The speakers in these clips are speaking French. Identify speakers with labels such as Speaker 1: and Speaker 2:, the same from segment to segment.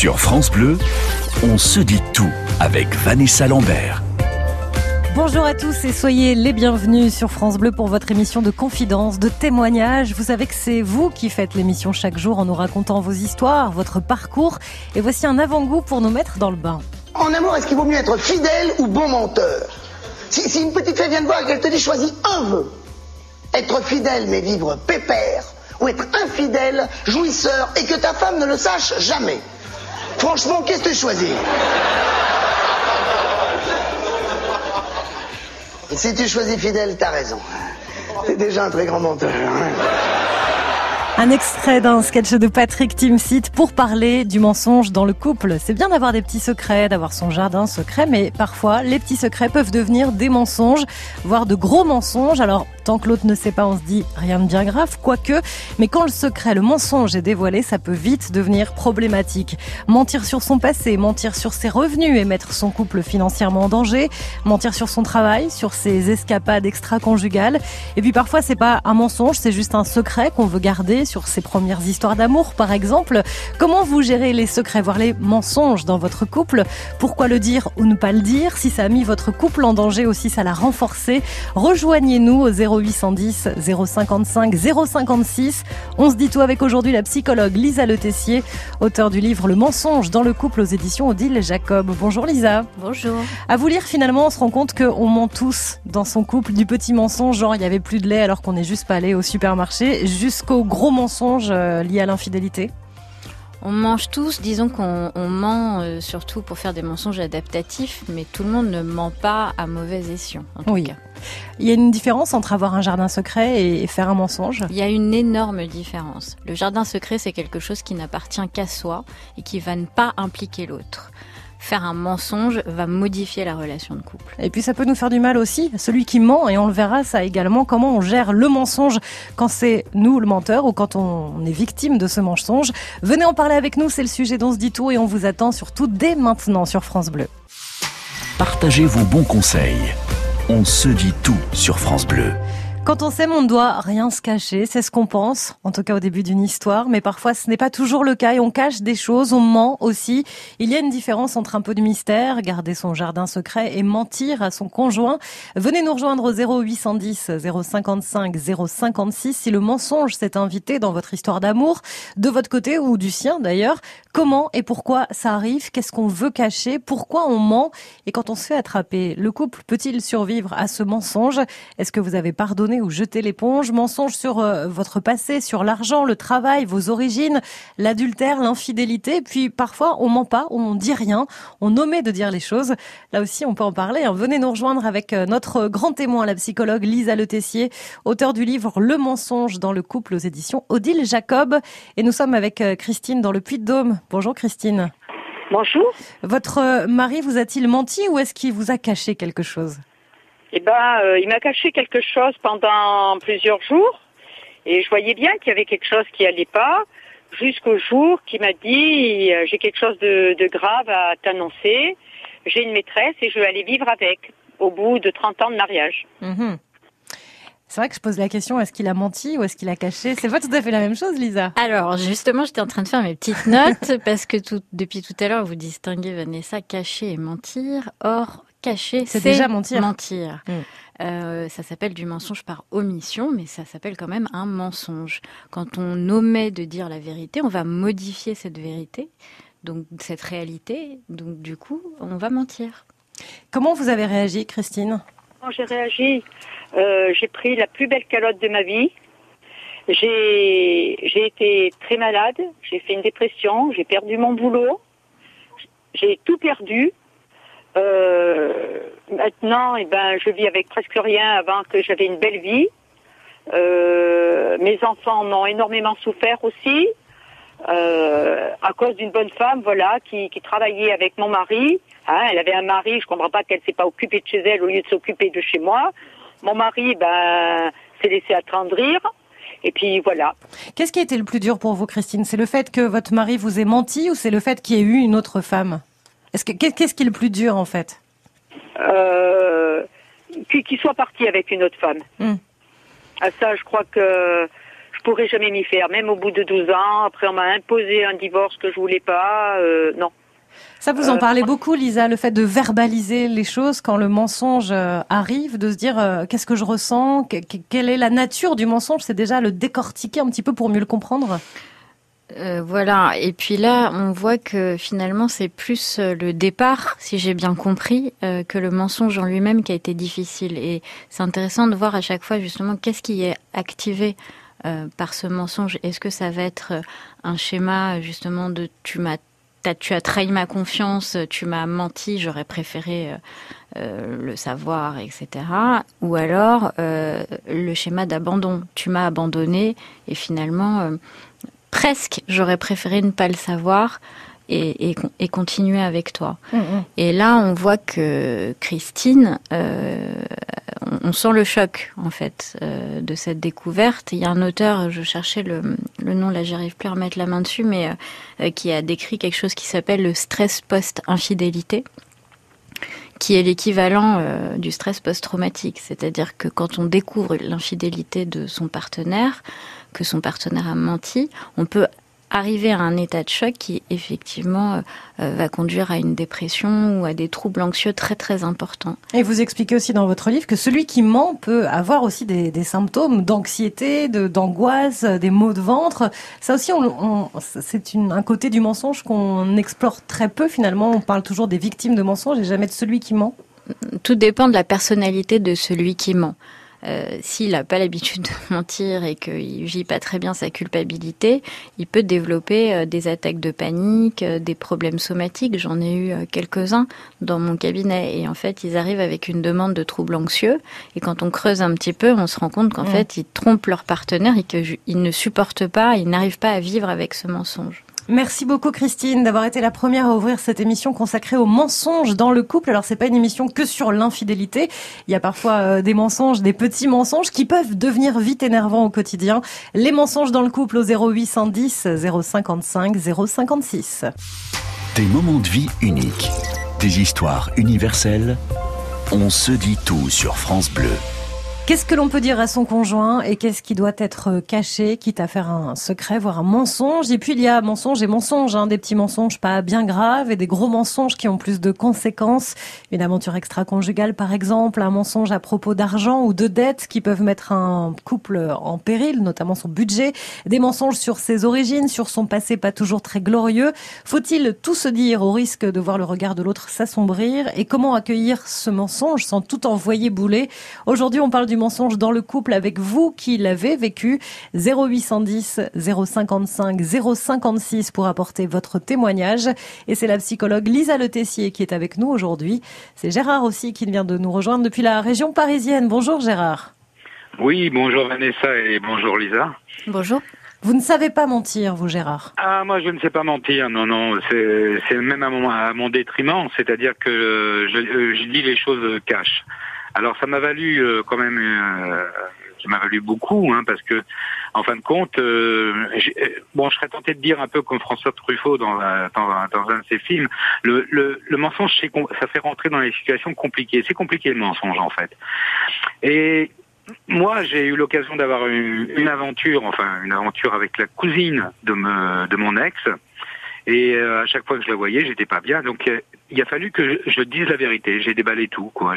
Speaker 1: Sur France Bleu, on se dit tout avec Vanessa Lambert.
Speaker 2: Bonjour à tous et soyez les bienvenus sur France Bleu pour votre émission de confidence, de témoignages. Vous savez que c'est vous qui faites l'émission chaque jour en nous racontant vos histoires, votre parcours. Et voici un avant-goût pour nous mettre dans le bain.
Speaker 3: En amour, est-ce qu'il vaut mieux être fidèle ou bon menteur ? Si une petite fille vient te voir et qu'elle te dit choisis un vœu, être fidèle mais vivre pépère, ou être infidèle, jouisseur et que ta femme ne le sache jamais. Franchement, qu'est-ce que tu choisis ? Si tu choisis fidèle, t'as raison. T'es déjà un très grand menteur.
Speaker 2: Un extrait d'un sketch de Patrick Timsit pour parler du mensonge dans le couple. C'est bien d'avoir des petits secrets, d'avoir son jardin secret, mais parfois les petits secrets peuvent devenir des mensonges, voire de gros mensonges. Alors tant que l'autre ne sait pas, on se dit rien de bien grave, quoique. Mais quand le secret, le mensonge est dévoilé, ça peut vite devenir problématique. Mentir sur son passé, mentir sur ses revenus et mettre son couple financièrement en danger, mentir sur son travail, sur ses escapades extra-conjugales. Et puis parfois c'est pas un mensonge, c'est juste un secret qu'on veut garder sur ses premières histoires d'amour, par exemple. Comment vous gérez les secrets, voire les mensonges dans votre couple ? Pourquoi le dire ou ne pas le dire ? Si ça a mis votre couple en danger ou si ça l'a renforcé, rejoignez-nous au 0810 055 056. On se dit tout avec aujourd'hui la psychologue Lisa Le Tessier, auteure du livre Le mensonge dans le couple aux éditions Odile Jacob. Bonjour Lisa.
Speaker 4: Bonjour.
Speaker 2: À vous lire, finalement, on se rend compte qu'on ment tous dans son couple, du petit mensonge, genre il y avait plus de lait alors qu'on n'est juste pas allé au supermarché, jusqu'au gros mensonge lié à l'infidélité.
Speaker 4: On mange tous, disons qu'on ment surtout pour faire des mensonges adaptatifs, mais tout le monde ne ment pas à mauvais escient, en tout cas.
Speaker 2: Il y a une différence entre avoir un jardin secret et faire un mensonge ?
Speaker 4: Il y a une énorme différence. Le jardin secret, c'est quelque chose qui n'appartient qu'à soi et qui va ne pas impliquer l'autre. Faire un mensonge va modifier la relation de couple.
Speaker 2: Et puis ça peut nous faire du mal aussi, celui qui ment, et on le verra ça également, comment on gère le mensonge quand c'est nous le menteur ou quand on est victime de ce mensonge. Venez en parler avec nous, c'est le sujet d'On se dit tout et on vous attend surtout dès maintenant sur France Bleu.
Speaker 1: Partagez vos bons conseils. On se dit tout sur France Bleu.
Speaker 2: Quand on s'aime, on ne doit rien se cacher, c'est ce qu'on pense, en tout cas au début d'une histoire, mais parfois ce n'est pas toujours le cas et on cache des choses, on ment aussi. Il y a une différence entre un peu de mystère, garder son jardin secret et mentir à son conjoint. Venez nous rejoindre au 0810 055 056 si le mensonge s'est invité dans votre histoire d'amour, de votre côté ou du sien d'ailleurs. Comment et pourquoi ça arrive ? Qu'est-ce qu'on veut cacher ? Pourquoi on ment ? Et quand on se fait attraper, le couple peut-il survivre à ce mensonge ? Est-ce que vous avez pardonné ou jeté l'éponge ? Mensonge sur votre passé, sur l'argent, le travail, vos origines, l'adultère, l'infidélité. Puis parfois, on ment pas, on dit rien, on omet de dire les choses. Là aussi, on peut en parler. Venez nous rejoindre avec notre grand témoin, la psychologue Lisa Le Tessier, auteure du livre Le mensonge dans le couple aux éditions Odile Jacob. Et nous sommes avec Christine dans le Puy-de-Dôme. Bonjour Christine.
Speaker 5: Bonjour.
Speaker 2: Votre mari vous a-t-il menti ou est-ce qu'il vous a caché quelque chose ?
Speaker 5: Il m'a caché quelque chose pendant plusieurs jours et je voyais bien qu'il y avait quelque chose qui allait pas jusqu'au jour qu'il m'a dit j'ai quelque chose de grave à t'annoncer, j'ai une maîtresse et je vais aller vivre avec au bout de 30 ans de mariage.
Speaker 2: Mmh. C'est vrai que je pose la question, est-ce qu'il a menti ou est-ce qu'il a caché ? C'est pas tout à fait la même chose, Lisa.
Speaker 4: Alors, justement, j'étais en train de faire mes petites notes parce que depuis tout à l'heure, vous distinguez, Vanessa, cacher et mentir. Or, cacher, c'est
Speaker 2: déjà mentir.
Speaker 4: Ça s'appelle du mensonge par omission, mais ça s'appelle quand même un mensonge. Quand on omet de dire la vérité, on va modifier cette vérité, donc cette réalité, donc du coup, on va mentir.
Speaker 2: Comment vous avez réagi, Christine ?
Speaker 5: Quand j'ai réagi, j'ai pris la plus belle calotte de ma vie. J'ai été très malade, j'ai fait une dépression, j'ai perdu mon boulot, j'ai tout perdu. Maintenant, je vis avec presque rien avant que j'avais une belle vie. Mes enfants m'ont énormément souffert aussi, à cause d'une bonne femme, qui travaillait avec mon mari. Elle avait un mari, je comprends pas qu'elle s'est pas occupée de chez elle au lieu de s'occuper de chez moi. Mon mari, s'est laissé attendrir. Et puis voilà.
Speaker 2: Qu'est-ce qui a été le plus dur pour vous, Christine ? C'est le fait que votre mari vous ait menti ou c'est le fait qu'il y ait eu une autre femme ? Qu'est-ce qui est le plus dur en fait ? Qu'il
Speaker 5: soit parti avec une autre femme. À ça, je crois pourrais jamais m'y faire, même au bout de 12 ans. Après, on m'a imposé un divorce que je voulais pas. Non.
Speaker 2: Ça, vous en parlez beaucoup, Lisa, le fait de verbaliser les choses quand le mensonge arrive, de se dire qu'est-ce que je ressens, quelle est la nature du mensonge, c'est déjà le décortiquer un petit peu pour mieux le comprendre.
Speaker 4: Voilà, et puis là, on voit que finalement, c'est plus le départ, si j'ai bien compris, que le mensonge en lui-même qui a été difficile. Et c'est intéressant de voir à chaque fois, justement, qu'est-ce qui est activé par ce mensonge. Est-ce que ça va être un schéma, justement, de tu as trahi ma confiance, tu m'as menti, j'aurais préféré le savoir, etc. Ou alors, le schéma d'abandon, tu m'as abandonné et finalement... presque, j'aurais préféré ne pas le savoir et continuer avec toi. Et là, on voit que Christine, on sent le choc, en fait, de cette découverte. Il y a un auteur, je cherchais le nom, là, j'arrive plus à remettre la main dessus, mais qui a décrit quelque chose qui s'appelle le stress post-infidélité, qui est l'équivalent du stress post-traumatique. C'est-à-dire que quand on découvre l'infidélité de son partenaire, que son partenaire a menti, on peut arriver à un état de choc qui, effectivement, va conduire à une dépression ou à des troubles anxieux très, très importants. Et vous expliquez aussi dans votre livre que celui qui ment peut avoir aussi des symptômes d'anxiété, d'angoisse, des maux de ventre. Ça aussi, c'est un côté du mensonge qu'on explore très peu, finalement. On parle toujours des victimes de mensonges et jamais de celui qui ment. Tout dépend de la personnalité de celui qui ment. S'il n'a pas l'habitude de mentir et qu'il vit pas très bien sa culpabilité, il peut développer des attaques de panique, des problèmes somatiques. J'en ai eu quelques-uns dans mon cabinet et en fait, ils arrivent avec une demande de troubles anxieux et quand on creuse un petit peu, on se rend compte qu'en fait, ils trompent leur partenaire et qu'ils ne supportent pas, ils n'arrivent pas à vivre avec ce mensonge. Merci beaucoup Christine d'avoir été la première à ouvrir cette émission consacrée aux mensonges dans le couple. Alors c'est pas une émission que sur l'infidélité. Il y a parfois des mensonges, des petits mensonges qui peuvent devenir vite énervants au quotidien. Les mensonges dans le couple au 0810 055 056.
Speaker 1: Des moments de vie uniques, des histoires universelles. On se dit tout sur France Bleu.
Speaker 2: Qu'est-ce que l'on peut dire à son conjoint et qu'est-ce qui doit être caché, quitte à faire un secret, voire un mensonge. Et puis il y a mensonge et mensonge, des petits mensonges pas bien graves et des gros mensonges qui ont plus de conséquences. Une aventure extra-conjugale par exemple, un mensonge à propos d'argent ou de dettes qui peuvent mettre un couple en péril, notamment son budget. Des mensonges sur ses origines, sur son passé pas toujours très glorieux. Faut-il tout se dire au risque de voir le regard de l'autre s'assombrir? Et comment accueillir ce mensonge sans tout envoyer bouler? Aujourd'hui on parle du mensonge dans le couple avec vous qui l'avez vécu. 0810 055 056 pour apporter votre témoignage. Et c'est la psychologue Lisa Le Tessier qui est avec nous aujourd'hui. C'est Gérard aussi qui vient de nous rejoindre depuis la région parisienne. Bonjour Gérard.
Speaker 6: Oui, bonjour Vanessa et bonjour Lisa.
Speaker 2: Bonjour. Vous ne savez pas mentir, vous Gérard?
Speaker 6: Ah, moi je ne sais pas mentir, non, c'est même à mon détriment, c'est-à-dire que je dis les choses cash. Alors ça m'a valu quand même, ça m'a valu beaucoup, parce que en fin de compte, je serais tenté de dire un peu comme François Truffaut dans un de ses films, le mensonge ça fait rentrer dans les situations compliquées. C'est compliqué le mensonge en fait. Et moi j'ai eu l'occasion d'avoir une aventure avec la cousine de mon ex. Et à chaque fois que je la voyais, j'étais pas bien. Donc il a fallu que je dise la vérité. J'ai déballé tout, quoi.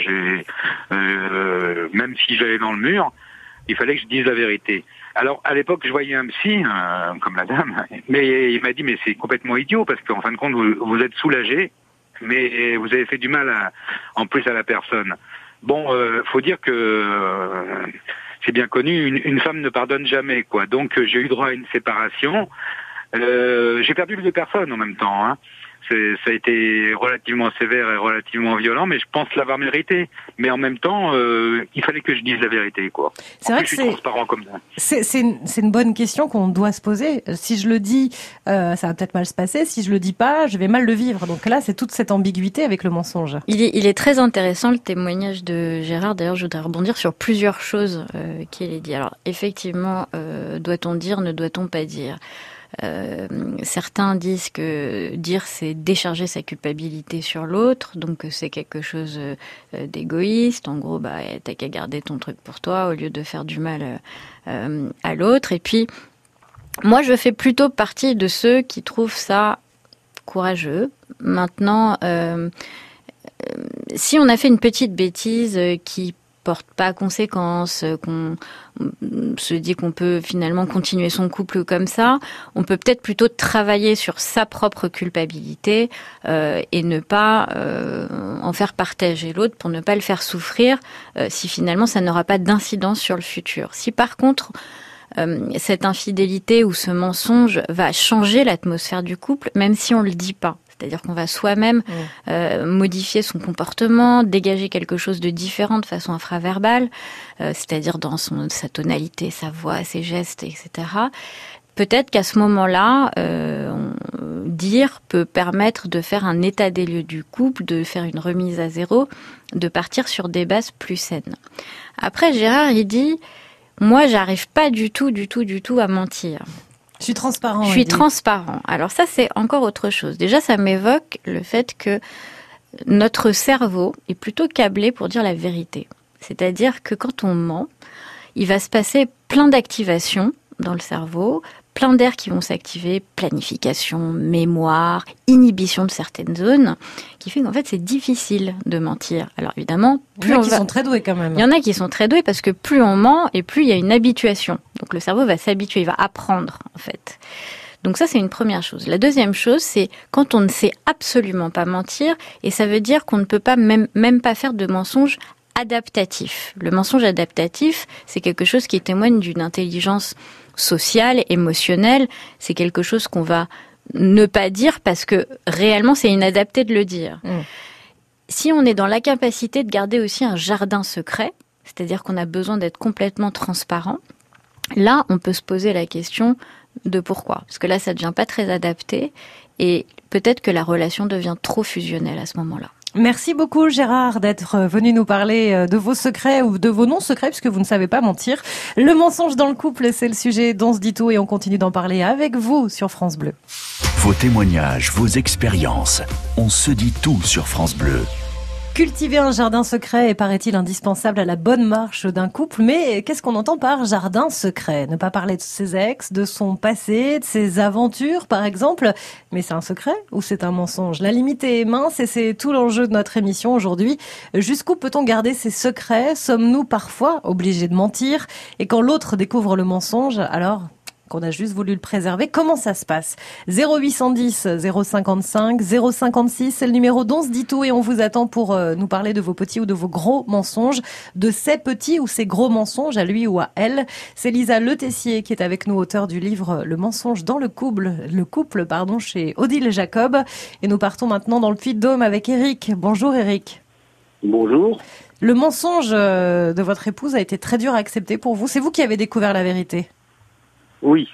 Speaker 6: Même si j'allais dans le mur, il fallait que je dise la vérité. Alors à l'époque, je voyais un psy, comme la dame, mais il m'a dit mais c'est complètement idiot parce qu'en fin de compte vous êtes soulagé, mais vous avez fait du mal en plus à la personne. Bon, faut dire que c'est bien connu, une femme ne pardonne jamais, quoi. Donc j'ai eu droit à une séparation. J'ai perdu 2 personnes en même temps. Ça a été relativement sévère et relativement violent, mais je pense l'avoir mérité. Mais en même temps, il fallait que je dise la vérité, quoi.
Speaker 2: C'est vrai que
Speaker 6: je suis transparent comme ça.
Speaker 2: C'est une bonne question qu'on doit se poser. Si je le dis, ça va peut-être mal se passer. Si je le dis pas, je vais mal le vivre. Donc là, c'est toute cette ambiguïté avec le mensonge. Il est très intéressant le témoignage de Gérard. D'ailleurs, je voudrais rebondir sur plusieurs choses qu'il a dit. Alors, effectivement, doit-on dire, ne doit-on pas dire ?
Speaker 4: certains disent que dire, c'est décharger sa culpabilité sur l'autre, donc c'est quelque chose d'égoïste. En gros, t'as qu'à garder ton truc pour toi au lieu de faire du mal à l'autre. Et puis, moi, je fais plutôt partie de ceux qui trouvent ça courageux. Maintenant, si on a fait une petite bêtise qui porte pas conséquence, qu'on se dit qu'on peut finalement continuer son couple comme ça, on peut peut-être plutôt travailler sur sa propre culpabilité et ne pas en faire partager l'autre pour ne pas le faire souffrir si finalement ça n'aura pas d'incidence sur le futur. Si par contre cette infidélité ou ce mensonge va changer l'atmosphère du couple, même si on le dit pas. C'est-à-dire qu'on va soi-même modifier son comportement, dégager quelque chose de différent de façon infraverbale, c'est-à-dire dans sa tonalité, sa voix, ses gestes, etc. Peut-être qu'à ce moment-là, dire peut permettre de faire un état des lieux du couple, de faire une remise à zéro, de partir sur des bases plus saines. Après, Gérard, il dit... Moi, j'arrive pas du tout à mentir.
Speaker 2: Je suis transparent.
Speaker 4: Je suis transparent. Alors ça, c'est encore autre chose. Déjà, ça m'évoque le fait que notre cerveau est plutôt câblé pour dire la vérité. C'est-à-dire que quand on ment, il va se passer plein d'activations dans le cerveau, plein d'aires qui vont s'activer, planification, mémoire, inhibition de certaines zones, qui fait qu'en fait c'est difficile de mentir. Alors évidemment,
Speaker 2: il y en a qui sont très doués quand même.
Speaker 4: Il y en a qui sont très doués parce que plus on ment et plus il y a une habituation. Donc le cerveau va s'habituer, il va apprendre en fait. Donc ça c'est une première chose. La deuxième chose, c'est quand on ne sait absolument pas mentir, et ça veut dire qu'on ne peut pas même pas faire de mensonge adaptatif. Le mensonge adaptatif, c'est quelque chose qui témoigne d'une intelligence sociale, émotionnelle. C'est quelque chose qu'on va ne pas dire parce que réellement c'est inadapté de le dire. Si on est dans la capacité de garder aussi un jardin secret, c'est-à-dire qu'on a besoin d'être complètement transparent, là on peut se poser la question de pourquoi. Parce que là ça devient pas très adapté et peut-être que la relation devient trop fusionnelle à ce moment-là.
Speaker 2: Merci beaucoup Gérard d'être venu nous parler de vos secrets ou de vos non-secrets puisque vous ne savez pas mentir. Le mensonge dans le couple, c'est le sujet d'On se dit tout et on continue d'en parler avec vous sur France Bleu.
Speaker 1: Vos témoignages, vos expériences, on se dit tout sur France Bleu.
Speaker 2: Cultiver un jardin secret est, paraît-il, indispensable à la bonne marche d'un couple. Mais qu'est-ce qu'on entend par jardin secret ? Ne pas parler de ses ex, de son passé, de ses aventures, par exemple. Mais c'est un secret ou c'est un mensonge ? La limite est mince et c'est tout l'enjeu de notre émission aujourd'hui. Jusqu'où peut-on garder ses secrets ? Sommes-nous parfois obligés de mentir ? Et quand l'autre découvre le mensonge, alors qu'on a juste voulu le préserver, comment ça se passe ? 0810 055 056, c'est le numéro d'On se dit tout et on vous attend pour nous parler de vos petits ou de vos gros mensonges, de ces petits ou ces gros mensonges à lui ou à elle. C'est Lisa Le Tessier qui est avec nous, auteur du livre Le mensonge dans le couple, chez Odile Jacob. Et nous partons maintenant dans le Puy-de-Dôme avec Eric. Bonjour Eric.
Speaker 7: Bonjour.
Speaker 2: Le mensonge de votre épouse a été très dur à accepter pour vous. C'est vous qui avez découvert la vérité ?
Speaker 7: Oui,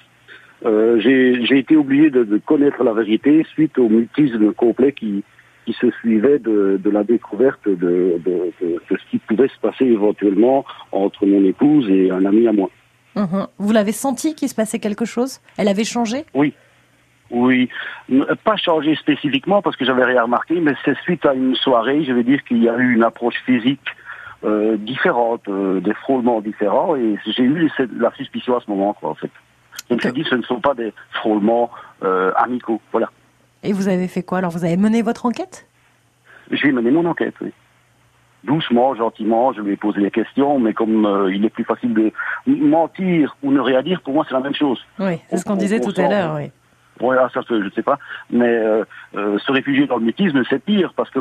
Speaker 7: j'ai été obligé de connaître la vérité suite au mutisme complet qui se suivait de la découverte de ce qui pouvait se passer éventuellement entre mon épouse et un ami à moi.
Speaker 2: Vous l'avez senti qu'il se passait quelque chose ? Elle avait changé ?
Speaker 7: Oui, pas changé spécifiquement parce que j'avais rien remarqué, mais c'est suite à une soirée, je vais dire qu'il y a eu une approche physique différente, des frôlements différents, et j'ai eu la suspicion à ce moment, quoi, en fait. Je me suis dit que ce ne sont pas des frôlements amicaux, voilà.
Speaker 2: Et vous avez fait quoi alors ? Vous avez mené votre enquête ?
Speaker 7: J'ai mené mon enquête, oui. Doucement, gentiment, je lui ai posé des questions, mais comme il est plus facile de mentir ou ne rien dire, pour moi c'est la même chose.
Speaker 2: Oui, c'est ce qu'on disait tout à l'heure, oui.
Speaker 7: Voilà, ça je ne sais pas, mais se réfugier dans le mutisme, c'est pire, parce que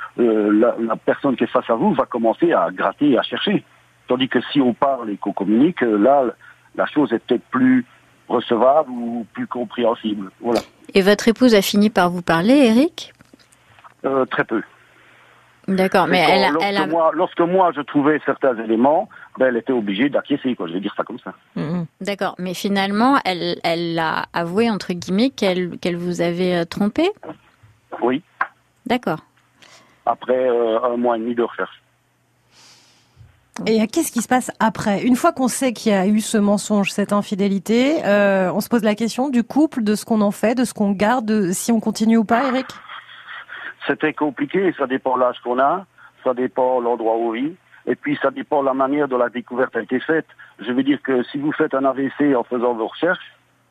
Speaker 7: la personne qui est face à vous va commencer à gratter et à chercher. Tandis que si on parle et qu'on communique, là, la chose est peut-être plus recevable ou plus compréhensible. Voilà.
Speaker 4: Et votre épouse a fini par vous parler, Eric ?
Speaker 7: Très peu.
Speaker 4: D'accord, mais
Speaker 7: lorsque moi je trouvais certains éléments, elle était obligée d'acquiescer, quoi. Je vais dire ça comme ça.
Speaker 4: D'accord, mais finalement, elle a avoué entre guillemets qu'elle vous avait trompé ?
Speaker 7: Oui.
Speaker 4: D'accord.
Speaker 7: Après 1 mois et demi de recherche.
Speaker 2: Et qu'est-ce qui se passe après? Une fois qu'on sait qu'il y a eu ce mensonge, cette infidélité, on se pose la question du couple, de ce qu'on en fait, de ce qu'on garde, de si on continue ou pas, Eric?
Speaker 7: C'est très compliqué, ça dépend de l'âge qu'on a, ça dépend de l'endroit où on vit, et puis ça dépend de la manière dont la découverte a été faite. Je veux dire que si vous faites un AVC en faisant vos recherches,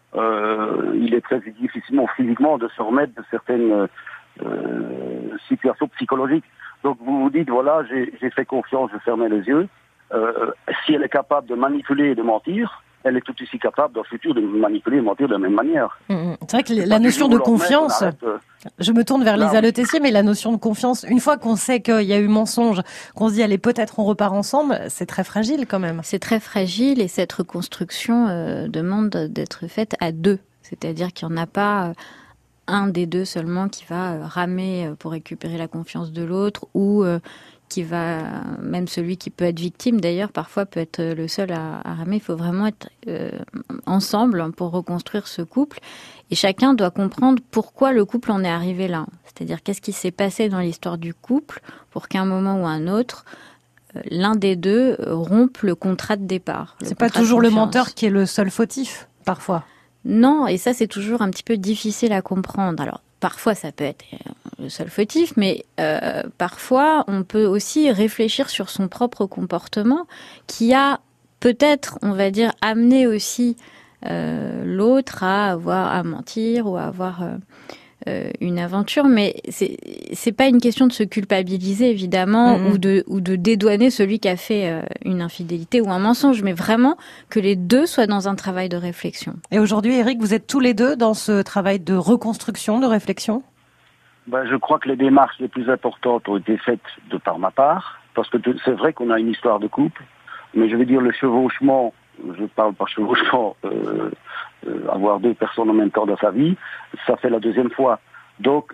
Speaker 7: il est très difficilement physiquement de se remettre de certaines situations psychologiques. Donc vous vous dites, voilà, j'ai fait confiance, je fermais les yeux. Si elle est capable de manipuler et de mentir, elle est tout aussi capable dans le futur de manipuler et mentir de la même manière.
Speaker 2: C'est vrai que la notion de confiance, je me tourne vers Lisa Le Tessier, mais la notion de confiance, une fois qu'on sait qu'il y a eu mensonge, qu'on se dit allez peut-être on repart ensemble, c'est très fragile quand même.
Speaker 4: C'est très fragile et cette reconstruction demande d'être faite à deux. C'est-à-dire qu'il n'y en a pas un des deux seulement qui va ramer pour récupérer la confiance de l'autre ou qui va, même celui qui peut être victime d'ailleurs, parfois peut être le seul à ramer. Il faut vraiment être ensemble pour reconstruire ce couple. Et chacun doit comprendre pourquoi le couple en est arrivé là. C'est-à-dire qu'est-ce qui s'est passé dans l'histoire du couple pour qu'à un moment ou un autre, l'un des deux rompe le contrat de départ.
Speaker 2: C'est pas toujours le menteur qui est le seul fautif, parfois.
Speaker 4: Non, et ça c'est toujours un petit peu difficile à comprendre. Alors, parfois, ça peut être le seul fautif, mais parfois, on peut aussi réfléchir sur son propre comportement qui a peut-être, on va dire, amené aussi l'autre à mentir ou à avoir une aventure. Mais c'est pas une question de se culpabiliser, évidemment, ou de dédouaner celui qui a fait une infidélité ou un mensonge, mais vraiment que les deux soient dans un travail de réflexion.
Speaker 2: Et aujourd'hui, Eric, vous êtes tous les deux dans ce travail de reconstruction, de réflexion?
Speaker 7: Je crois que les démarches les plus importantes ont été faites de par ma part, parce que c'est vrai qu'on a une histoire de couple, mais je veux dire le chevauchement, je parle par chevauchement, avoir deux personnes en même temps dans sa vie, ça fait la deuxième fois. Donc,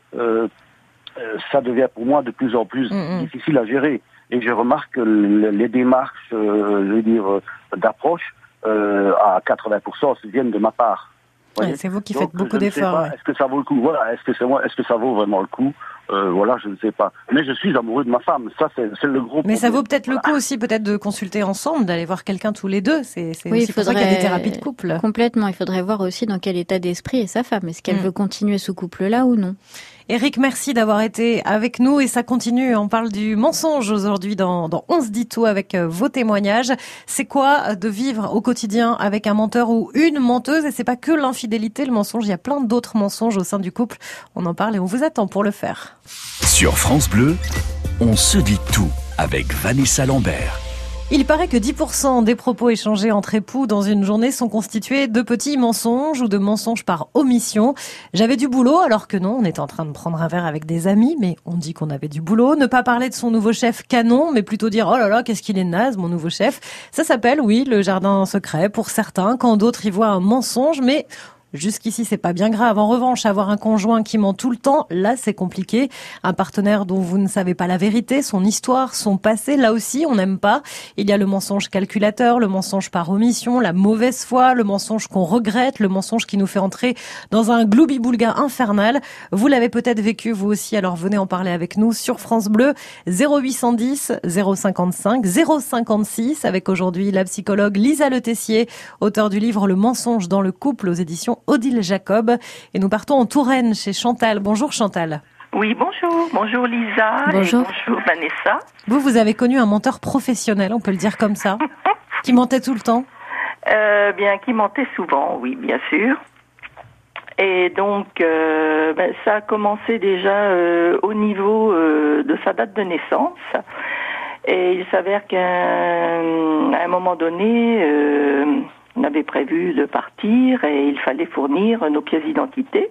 Speaker 7: ça devient pour moi de plus en plus difficile à gérer. Et je remarque que les démarches, je veux dire, d'approche, à 80% viennent de ma part.
Speaker 2: Ouais, c'est vous qui faites beaucoup d'efforts.
Speaker 7: Est-ce que ça vaut le coup? Voilà, est-ce que ça vaut vraiment le coup? Voilà, je ne sais pas. Mais je suis amoureux de ma femme. Ça, c'est le gros problème.
Speaker 2: Mais ça vaut peut-être le coup aussi, peut-être de consulter ensemble, d'aller voir quelqu'un tous les deux. C'est pour ça qu'il y a des thérapies de couple.
Speaker 4: Complètement. Il faudrait voir aussi dans quel état d'esprit est sa femme. Est-ce qu'elle veut continuer ce couple-là ou non?
Speaker 2: Eric, merci d'avoir été avec nous et ça continue. On parle du mensonge aujourd'hui dans On se dit tout avec vos témoignages. C'est quoi de vivre au quotidien avec un menteur ou une menteuse? Et c'est pas que l'infidélité, le mensonge. Il y a plein d'autres mensonges au sein du couple. On en parle et on vous attend pour le faire.
Speaker 1: Sur France Bleu, On se dit tout avec Vanessa Lambert.
Speaker 2: Il paraît que 10% des propos échangés entre époux dans une journée sont constitués de petits mensonges ou de mensonges par omission. J'avais du boulot alors que non, on était en train de prendre un verre avec des amis, mais on dit qu'on avait du boulot. Ne pas parler de son nouveau chef canon, mais plutôt dire « Oh là là, qu'est-ce qu'il est naze, mon nouveau chef ». Ça s'appelle, oui, le jardin secret pour certains, quand d'autres y voient un mensonge, mais... Jusqu'ici, c'est pas bien grave. En revanche, avoir un conjoint qui ment tout le temps, là, c'est compliqué. Un partenaire dont vous ne savez pas la vérité, son histoire, son passé, là aussi, on n'aime pas. Il y a le mensonge calculateur, le mensonge par omission, la mauvaise foi, le mensonge qu'on regrette, le mensonge qui nous fait entrer dans un gloubi-boulga infernal. Vous l'avez peut-être vécu, vous aussi, alors venez en parler avec nous sur France Bleu, 0810 055 056, avec aujourd'hui la psychologue Lisa Le Tessier, auteure du livre Le mensonge dans le couple aux éditions Odile Jacob. Et nous partons en Touraine chez Chantal. Bonjour Chantal.
Speaker 8: Oui, bonjour. Bonjour Lisa.
Speaker 4: Bonjour.
Speaker 8: Et bonjour Vanessa.
Speaker 2: Vous avez connu un menteur professionnel, on peut le dire comme ça, qui mentait tout le temps?
Speaker 8: Qui mentait souvent, oui, bien sûr. Et donc, ça a commencé déjà au niveau de sa date de naissance. Et il s'avère qu'à un moment donné... on avait prévu de partir et il fallait fournir nos pièces d'identité.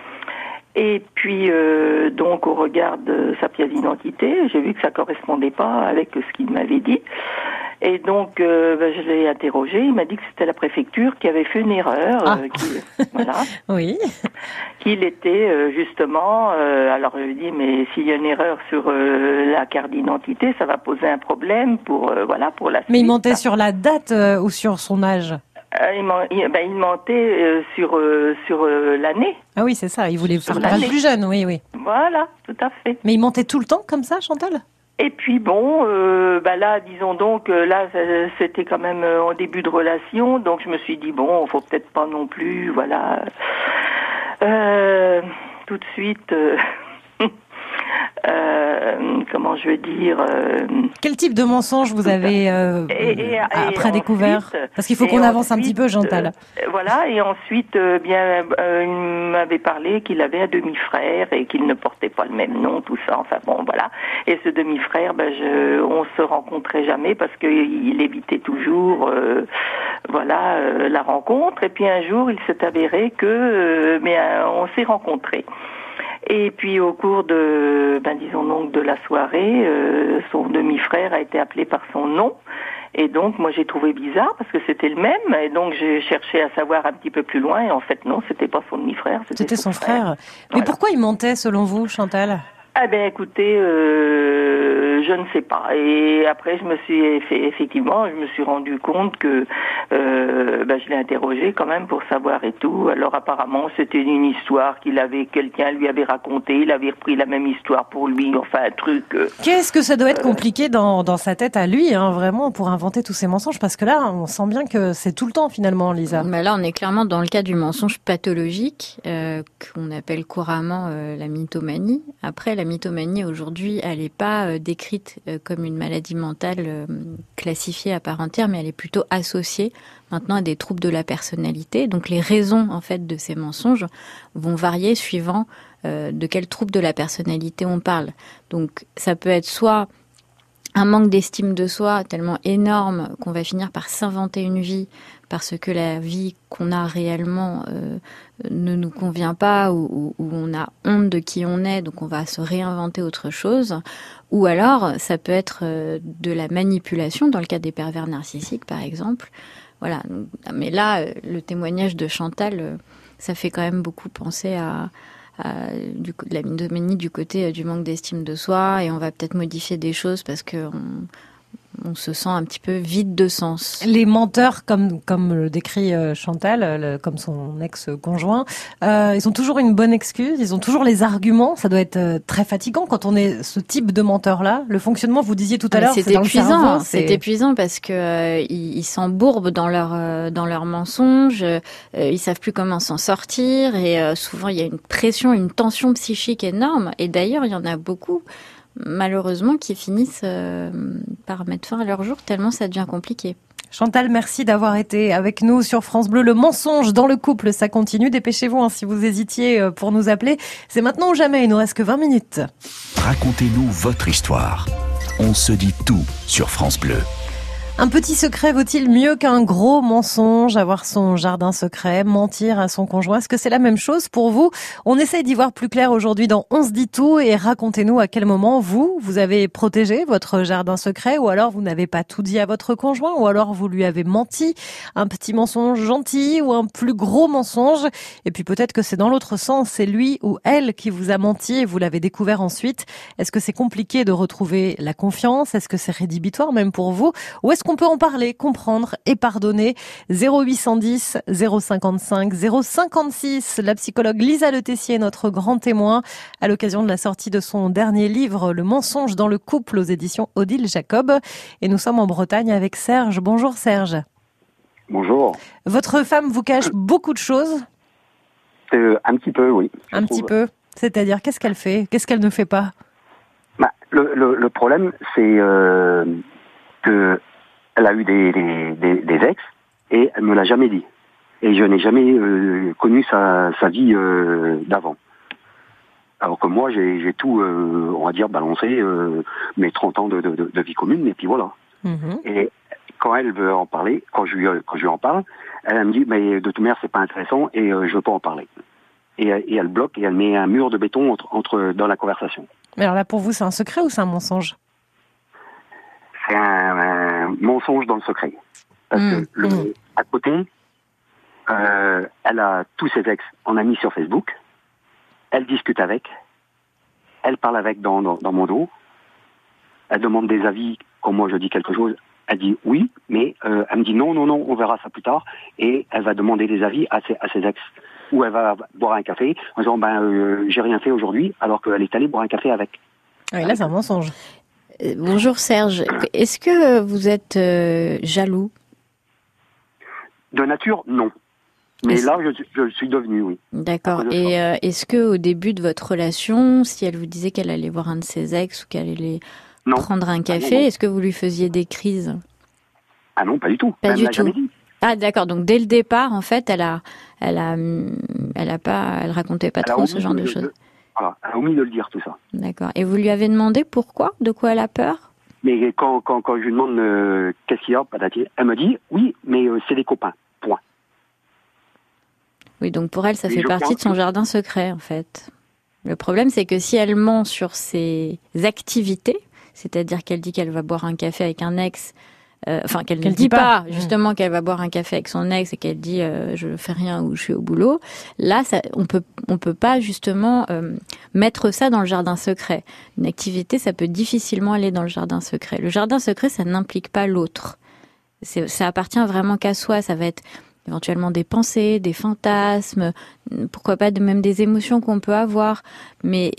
Speaker 8: Et puis, donc, au regard de sa pièce d'identité, j'ai vu que ça correspondait pas avec ce qu'il m'avait dit. Et donc, je l'ai interrogé. Il m'a dit que c'était la préfecture qui avait fait une erreur. Voilà.
Speaker 2: Oui.
Speaker 8: Qu'il était justement... alors, je lui ai dit, mais s'il y a une erreur sur la carte d'identité, ça va poser un problème pour pour la suite.
Speaker 2: Mais il mentait sur la date ou sur son âge?
Speaker 8: Il mentait sur l'année.
Speaker 2: Ah oui, c'est ça. Il voulait faire paraître plus jeune, oui.
Speaker 8: Voilà, tout à fait.
Speaker 2: Mais il mentait tout le temps comme ça, Chantal?
Speaker 8: Et puis bon, là, disons donc, là, c'était quand même en début de relation, donc je me suis dit bon, faut peut-être pas non plus, voilà, tout de suite. Comment je veux dire
Speaker 2: Quel type de mensonge vous avez après découvert? Parce qu'il faut qu'on avance un petit peu, Chantal.
Speaker 8: Voilà, et ensuite, il m'avait parlé qu'il avait un demi-frère et qu'il ne portait pas le même nom, tout ça. Enfin bon, voilà. Et ce demi-frère, on se rencontrait jamais parce qu'il évitait toujours, la rencontre. Et puis un jour, il s'est avéré que, on s'est rencontrés. Et puis au cours de la soirée, son demi-frère a été appelé par son nom. Et donc moi j'ai trouvé bizarre parce que c'était le même. Et donc j'ai cherché à savoir un petit peu plus loin. Et en fait non, c'était pas son demi-frère.
Speaker 2: C'était son frère. Mais pourquoi il mentait selon vous, Chantal?
Speaker 8: Écoutez, je ne sais pas. Et après, je me suis rendu compte que je l'ai interrogé quand même pour savoir et tout. Alors apparemment, c'était une histoire quelqu'un lui avait racontée. Il avait repris la même histoire pour lui. Enfin, un truc.
Speaker 2: Qu'est-ce que ça doit être compliqué dans sa tête à lui, vraiment, pour inventer tous ces mensonges? Parce que là, on sent bien que c'est tout le temps finalement, Lisa.
Speaker 4: Là, on est clairement dans le cas du mensonge pathologique qu'on appelle couramment la mythomanie. Après, la mythomanie aujourd'hui, elle n'est pas décrite comme une maladie mentale classifiée à part entière, mais elle est plutôt associée maintenant à des troubles de la personnalité. Donc les raisons en fait de ces mensonges vont varier suivant de quel trouble de la personnalité on parle. Donc ça peut être soit un manque d'estime de soi tellement énorme qu'on va finir par s'inventer une vie parce que la vie qu'on a réellement ne nous convient pas ou on a honte de qui on est, donc on va se réinventer autre chose. Ou alors, ça peut être de la manipulation, dans le cas des pervers narcissiques, par exemple. Voilà. Mais là, le témoignage de Chantal, ça fait quand même beaucoup penser à de la mythomanie du côté du manque d'estime de soi, et on va peut-être modifier des choses parce que on se sent un petit peu vide de sens.
Speaker 2: Les menteurs, comme le décrit Chantal, comme son ex-conjoint, ils ont toujours une bonne excuse, ils ont toujours les arguments. Ça doit être très fatigant quand on est ce type de menteur-là. Le fonctionnement, vous disiez tout à l'heure, c'est dans le cerveau.
Speaker 4: C'est épuisant parce que ils s'embourbent dans leurs mensonges. Ils savent plus comment s'en sortir et souvent il y a une pression, une tension psychique énorme. Et d'ailleurs, il y en a beaucoup, malheureusement, qui finissent par mettre fin à leur jour tellement ça devient compliqué.
Speaker 2: Chantal, merci d'avoir été avec nous sur France Bleu. Le mensonge dans le couple, ça continue. Dépêchez-vous si vous hésitiez pour nous appeler. C'est maintenant ou jamais, il nous reste que 20 minutes.
Speaker 1: Racontez-nous votre histoire. On se dit tout sur France Bleu.
Speaker 2: Un petit secret vaut-il mieux qu'un gros mensonge? Avoir son jardin secret, mentir à son conjoint, est-ce que c'est la même chose pour vous? On essaye d'y voir plus clair aujourd'hui dans On se dit tout, et racontez-nous à quel moment vous avez protégé votre jardin secret, ou alors vous n'avez pas tout dit à votre conjoint, ou alors vous lui avez menti, un petit mensonge gentil ou un plus gros mensonge, et puis peut-être que c'est dans l'autre sens, c'est lui ou elle qui vous a menti et vous l'avez découvert ensuite. Est-ce que c'est compliqué de retrouver la confiance? Est-ce que c'est rédhibitoire même pour vous? Ou est-ce qu'on peut en parler, comprendre et pardonner? 0810 055 056. La psychologue Lisa Le Tessier est notre grand témoin à l'occasion de la sortie de son dernier livre, Le mensonge dans le couple, aux éditions Odile Jacob. Et nous sommes en Bretagne avec Serge. Bonjour Serge.
Speaker 9: Bonjour.
Speaker 2: Votre femme vous cache beaucoup de choses?
Speaker 9: Un petit peu, oui.
Speaker 2: Un petit peu. C'est-à-dire, qu'est-ce qu'elle fait? Qu'est-ce qu'elle ne fait pas?
Speaker 9: Le problème, c'est que elle a eu des ex et elle me l'a jamais dit. Et je n'ai jamais connu sa vie d'avant. Alors que moi, j'ai tout, on va dire, balancé, mes 30 ans de vie commune, et puis voilà. Mm-hmm. Et quand elle veut en parler, quand je lui en parle, elle me dit, mais de toute manière, c'est pas intéressant et je veux pas en parler. Et elle bloque et elle met un mur de béton dans la conversation.
Speaker 2: Mais alors là, pour vous, c'est un secret ou c'est un mensonge?
Speaker 9: C'est un mensonge dans le secret. Parce que à côté, elle a tous ses ex en amis sur Facebook. Elle discute avec. Elle parle avec dans mon dos. Elle demande des avis quand moi je dis quelque chose. Elle dit oui, mais elle me dit non, on verra ça plus tard. Et elle va demander des avis à ses ex. Ou elle va boire un café en disant j'ai rien fait aujourd'hui, alors qu'elle est allée boire un café avec.
Speaker 2: Oui, là c'est un mensonge.
Speaker 4: Bonjour Serge. Est-ce que vous êtes jaloux?
Speaker 9: De nature, non. Mais là, je le suis devenu, oui.
Speaker 4: D'accord. Et est-ce que au début de votre relation, si elle vous disait qu'elle allait voir un de ses ex ou qu'elle allait prendre un café, non. Est-ce que vous lui faisiez des crises?
Speaker 9: Ah non, pas du tout.
Speaker 4: Pas
Speaker 9: elle
Speaker 4: du tout.
Speaker 9: Jamais dit.
Speaker 4: Ah d'accord. Donc dès le départ, en fait, elle racontait pas trop ce genre de choses.
Speaker 9: Voilà, elle a omis de le dire tout ça.
Speaker 4: D'accord. Et vous lui avez demandé pourquoi? De quoi elle a peur?
Speaker 9: Mais quand je lui demande qu'est-ce qu'il y a, patati, elle me dit oui, mais c'est des copains. Point.
Speaker 4: Oui, donc pour elle, ça fait partie de son jardin secret, en fait. Le problème, c'est que si elle ment sur ses activités, c'est-à-dire qu'elle dit qu'elle va boire un café avec un ex, qu'elle ne dit pas justement qu'elle va boire un café avec son ex et qu'elle dit je fais rien ou je suis au boulot, là, on peut pas justement mettre ça dans le jardin secret. Une activité, ça peut difficilement aller dans le jardin secret. Le jardin secret, ça n'implique pas l'autre. Ça appartient vraiment qu'à soi. Ça va être éventuellement des pensées, des fantasmes, pourquoi pas même des émotions qu'on peut avoir. Mais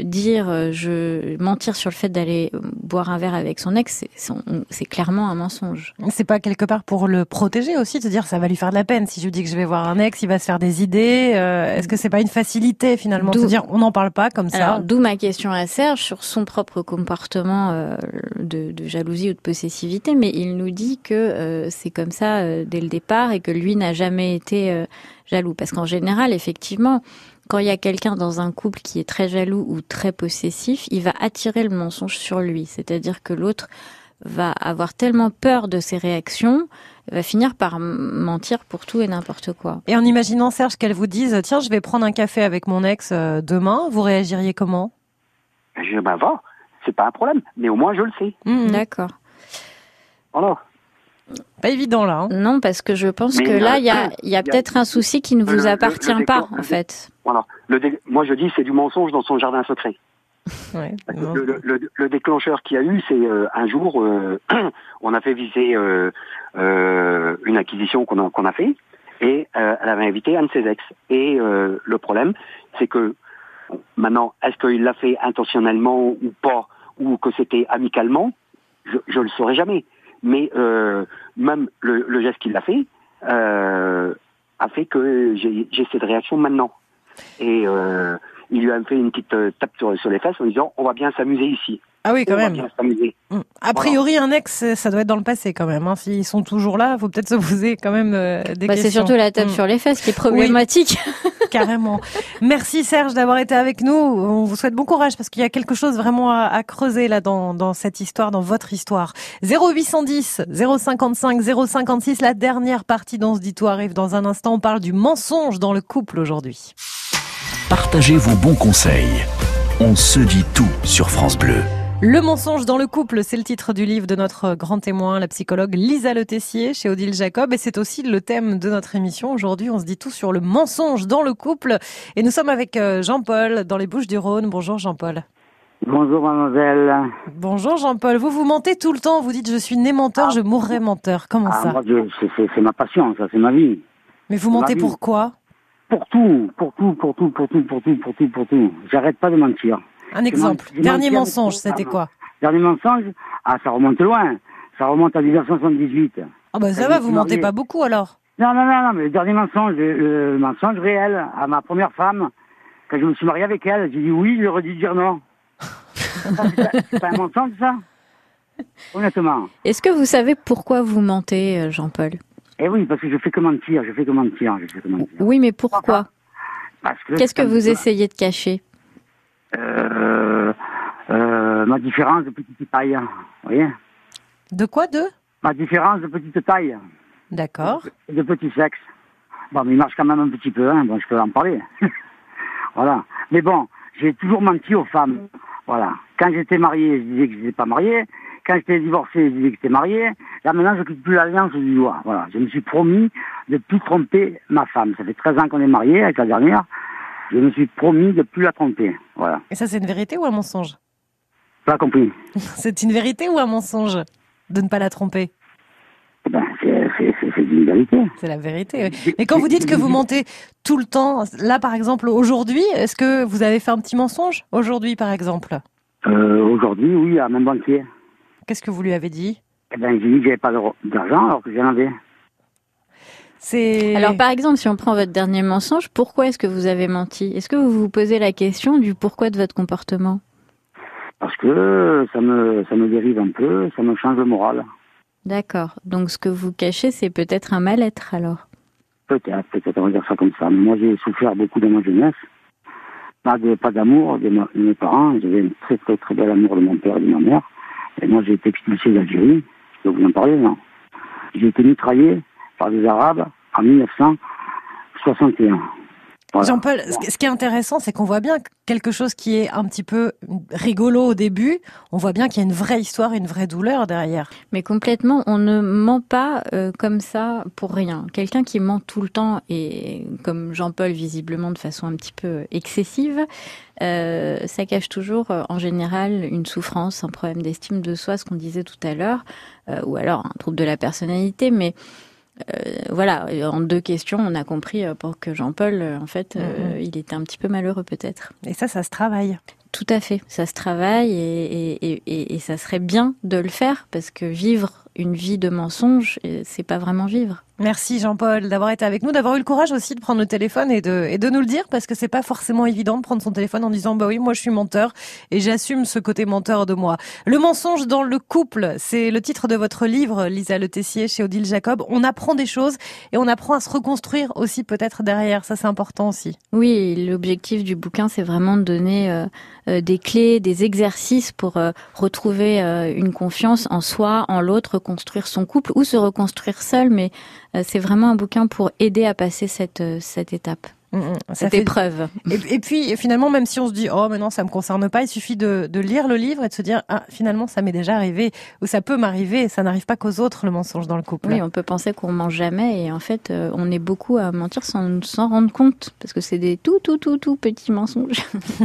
Speaker 4: mentir sur le fait d'aller boire un verre avec son ex, c'est clairement un mensonge.
Speaker 2: C'est pas quelque part pour le protéger aussi, de se dire ça va lui faire de la peine. Si je lui dis que je vais voir un ex, il va se faire des idées. Est-ce que c'est pas une facilité finalement de se dire on n'en parle pas comme ça?
Speaker 4: Alors, d'où ma question à Serge sur son propre comportement de jalousie ou de possessivité. Mais il nous dit que c'est comme ça dès le départ et que lui n'a jamais été jaloux. Parce qu'en général, effectivement, quand il y a quelqu'un dans un couple qui est très jaloux ou très possessif, il va attirer le mensonge sur lui. C'est-à-dire que l'autre va avoir tellement peur de ses réactions, va finir par mentir pour tout et n'importe quoi.
Speaker 2: Et en imaginant, Serge, qu'elle vous dise « Tiens, je vais prendre un café avec mon ex demain », vous réagiriez comment?
Speaker 9: Va, c'est pas un problème, mais au moins je le sais.
Speaker 4: D'accord.
Speaker 9: Voilà.
Speaker 2: Pas évident là.
Speaker 4: Non, parce que je pense que là, il y a peut-être un souci qui ne vous appartient pas, en fait.
Speaker 9: Voilà. Moi, je dis c'est du mensonge dans son jardin secret.
Speaker 2: Ouais,
Speaker 9: le déclencheur qu'il y a eu, c'est un jour, on a fait visiter une acquisition qu'on a fait, et elle avait invité un de ses ex. Et le problème, c'est que maintenant, est-ce qu'il l'a fait intentionnellement ou pas, ou que c'était amicalement, je le saurais jamais. Mais même le geste qu'il a fait a fait que j'ai cette réaction maintenant. Et il lui a fait une petite tape sur les fesses en disant on va bien s'amuser ici.
Speaker 2: Ah oui, quand même.
Speaker 9: On va bien s'amuser.
Speaker 2: A priori, un ex, ça doit être dans le passé quand même. Hein. S'ils sont toujours là, il faut peut-être se poser quand même des questions.
Speaker 4: C'est surtout la tape sur les fesses qui est problématique.
Speaker 2: Oui, carrément. Merci Serge d'avoir été avec nous. On vous souhaite bon courage parce qu'il y a quelque chose vraiment à creuser là dans cette histoire, dans votre histoire. 0810 055 056, la dernière partie d'On se dit tout arrive dans un instant. On parle du mensonge dans le couple aujourd'hui.
Speaker 1: Partagez vos bons conseils. On se dit tout sur France Bleu.
Speaker 2: Le mensonge dans le couple, c'est le titre du livre de notre grand témoin, la psychologue Lisa Le Tessier, chez Odile Jacob. Et c'est aussi le thème de notre émission. Aujourd'hui, on se dit tout sur le mensonge dans le couple. Et nous sommes avec Jean-Paul dans les Bouches-du-Rhône. Bonjour Jean-Paul.
Speaker 10: Bonjour mademoiselle.
Speaker 2: Bonjour Jean-Paul. Vous mentez tout le temps. Vous dites je suis né menteur, je mourrai menteur. Comment ça?
Speaker 10: Moi, c'est ma passion, ça, c'est ma vie.
Speaker 2: Mais vous mentez pourquoi?
Speaker 10: Pour tout. J'arrête pas de mentir.
Speaker 2: Un exemple. Dernier mensonge, c'était quoi?
Speaker 10: Dernier mensonge? Ça remonte loin. Ça remonte à 1978.
Speaker 2: Ah bah ça va, vous mentez pas beaucoup alors?
Speaker 10: Non, mais le dernier mensonge, le mensonge réel à ma première femme, quand je me suis marié avec elle, j'ai dit oui, j'aurais dû dire non. C'est pas un mensonge ça? Honnêtement.
Speaker 4: Est-ce que vous savez pourquoi vous mentez, Jean-Paul?
Speaker 10: Eh oui, parce que je fais que mentir.
Speaker 4: Oui, mais pourquoi? Qu'est-ce que vous essayez de cacher?
Speaker 10: Ma différence de petite taille, vous voyez.
Speaker 2: De quoi,
Speaker 10: Ma différence de petite taille.
Speaker 2: D'accord.
Speaker 10: De petit sexe. Bon, mais il marche quand même un petit peu, hein. Bon, je peux en parler. Voilà. Mais bon, j'ai toujours menti aux femmes. Voilà. Quand j'étais marié, je disais que je n'étais pas marié. Quand j'étais divorcé, je disais que j'étais marié. Là, maintenant, je quitte plus l'alliance du doigt. Voilà. Je me suis promis de plus tromper ma femme. Ça fait 13 ans qu'on est mariés avec la dernière. Je me suis promis de plus la tromper. Voilà.
Speaker 2: Et ça, c'est une vérité ou un mensonge?
Speaker 10: Pas compris.
Speaker 2: C'est une vérité ou un mensonge de ne pas la tromper?
Speaker 10: C'est une vérité.
Speaker 2: C'est la vérité. Oui. Mais quand vous dites que vous mentez tout le temps, là, par exemple, aujourd'hui, est-ce que vous avez fait un petit mensonge? Aujourd'hui, par exemple?
Speaker 10: Aujourd'hui, oui, à mon banquier.
Speaker 2: Qu'est-ce que vous lui avez dit?
Speaker 10: Eh ben, j'ai dit que j'avais pas d'argent alors que j'en avais.
Speaker 4: Alors par exemple, si on prend votre dernier mensonge, pourquoi est-ce que vous avez menti? Est-ce que vous vous posez la question du pourquoi de votre comportement?
Speaker 10: Parce que ça me dérive un peu, ça me change le moral.
Speaker 4: D'accord. Donc ce que vous cachez, c'est peut-être un mal-être alors?
Speaker 10: Peut-être, on va dire ça comme ça. Mais moi, j'ai souffert beaucoup dans ma jeunesse. Pas d'amour de mes parents. J'avais un très très très bel amour de mon père et de ma mère. Et moi, j'ai été expulsé d'Algérie. Je peux vous en parler, non? J'ai été mitraillé par des Arabes en 1961. Voilà.
Speaker 2: Jean-Paul, ce qui est intéressant, c'est qu'on voit bien quelque chose qui est un petit peu rigolo au début. On voit bien qu'il y a une vraie histoire, une vraie douleur derrière.
Speaker 4: Mais complètement, on ne ment pas comme ça pour rien. Quelqu'un qui ment tout le temps, et comme Jean-Paul visiblement de façon un petit peu excessive, ça cache toujours en général une souffrance, un problème d'estime de soi, ce qu'on disait tout à l'heure, ou alors un trouble de la personnalité, mais voilà, en 2 questions, on a compris pour que Jean-Paul, en fait, il était un petit peu malheureux peut-être.
Speaker 2: Et ça se travaille.
Speaker 4: Tout à fait, ça se travaille et ça serait bien de le faire parce que vivre une vie de mensonge, c'est pas vraiment vivre.
Speaker 2: Merci Jean-Paul d'avoir été avec nous, d'avoir eu le courage aussi de prendre le téléphone et de nous le dire, parce que c'est pas forcément évident de prendre son téléphone en disant bah oui, moi je suis menteur et j'assume ce côté menteur de moi. Le mensonge dans le couple, c'est le titre de votre livre, Lisa Le Tessier chez Odile Jacob. On apprend des choses et on apprend à se reconstruire aussi peut-être derrière, ça c'est important aussi.
Speaker 4: Oui, l'objectif du bouquin, c'est vraiment de donner des clés, des exercices pour retrouver une confiance en soi, en l'autre, reconstruire son couple ou se reconstruire seul, mais c'est vraiment un bouquin pour aider à passer cette étape. Cette épreuve.
Speaker 2: Et puis finalement, même si on se dit oh mais non ça me concerne pas, il suffit de lire le livre et de se dire ah finalement ça m'est déjà arrivé ou ça peut m'arriver, ça n'arrive pas qu'aux autres le mensonge dans le couple.
Speaker 4: Oui, on peut penser qu'on ment jamais et en fait on est beaucoup à mentir sans s'en rendre compte parce que c'est des tout petits mensonges.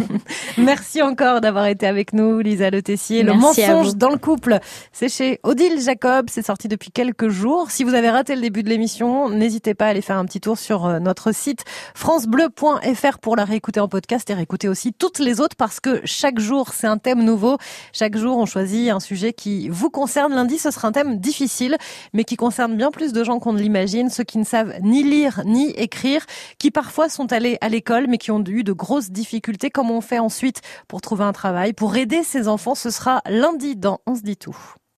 Speaker 2: Merci encore d'avoir été avec nous, Lisa Le Tessier.
Speaker 4: Merci.
Speaker 2: Le mensonge dans le couple, c'est chez Odile Jacob, c'est sorti depuis quelques jours. Si vous avez raté le début de l'émission, n'hésitez pas à aller faire un petit tour sur notre site francebleu.fr pour la réécouter en podcast et réécouter aussi toutes les autres parce que chaque jour, c'est un thème nouveau. Chaque jour, on choisit un sujet qui vous concerne. Lundi, ce sera un thème difficile, mais qui concerne bien plus de gens qu'on ne l'imagine. Ceux qui ne savent ni lire, ni écrire, qui parfois sont allés à l'école, mais qui ont eu de grosses difficultés. Comment on fait ensuite pour trouver un travail, pour aider ses enfants? Ce sera lundi dans On se dit tout.